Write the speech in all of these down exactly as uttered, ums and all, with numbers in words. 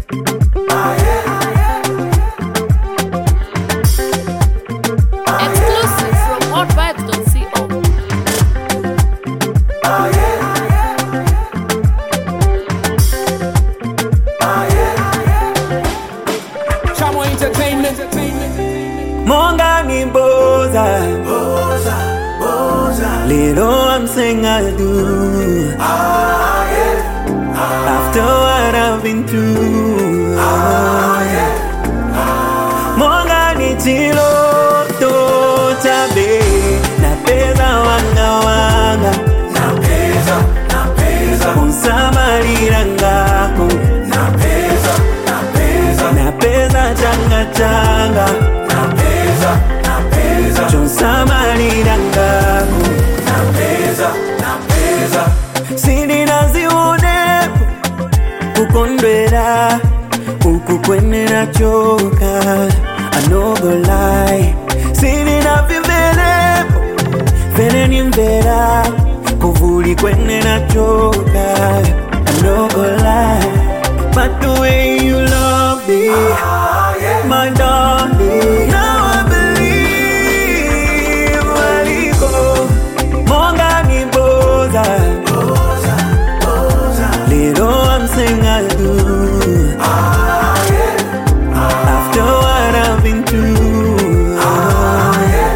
Exclusive from hot vibes dot co. Chamo Entertainment. Monga ni boza, Boza, boza, little I'm saying I do. ah yeah, ah, After what I've been through, ah yeah, Monga ni chiloto chabe, na pesa wanga wanga, na pesa, na pesa, unsamarira ngako, na pesa, na pesa, na pesa changa changa, na pesa, na pesa, chonsamarira ngako, na pesa, na pesa, sini nazione kukondwera ukukwenera choka. I no go lie, sini na vivele vele ni mvera kuvuli kwenera choka. I no go lie, but the way you love me, ah yeah, my darling, now I believe waliko monga ni boza, boza, boza, little I'm saying I do. ah yeah, After what I've been through, ah yeah,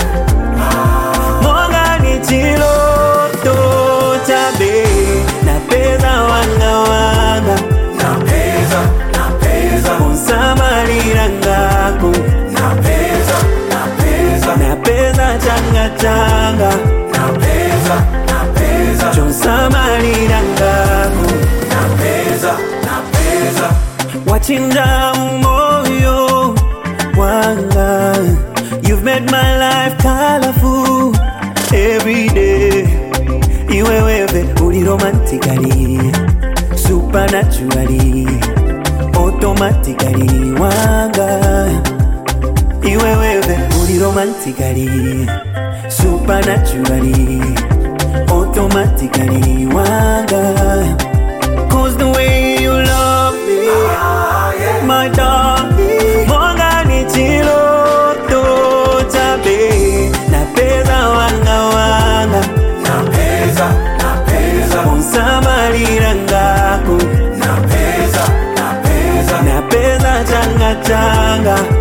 monga ni chiloto chabe, na pesa wanga wanga, na pesa, na pesa, unsamarira ngako, na pesa, na pesa, na pesa changa changa, na pesa, na pesa, chonsamarira ngako. na pesa, na pesa, Wachinja moyo wanga, you've made my life colorful every day. Iwe wewe uli romantically, supernaturally, automatically wanga. Iwe wewe uli romantically, supernaturally, automatically wanga. Cause the way you love me, ah yeah, my darling, monga ni chiloto chabe, na pesa wanga wanga, na pesa, na pesa, unsamarira ngako, na pesa, na pesa, na pesa changa changa,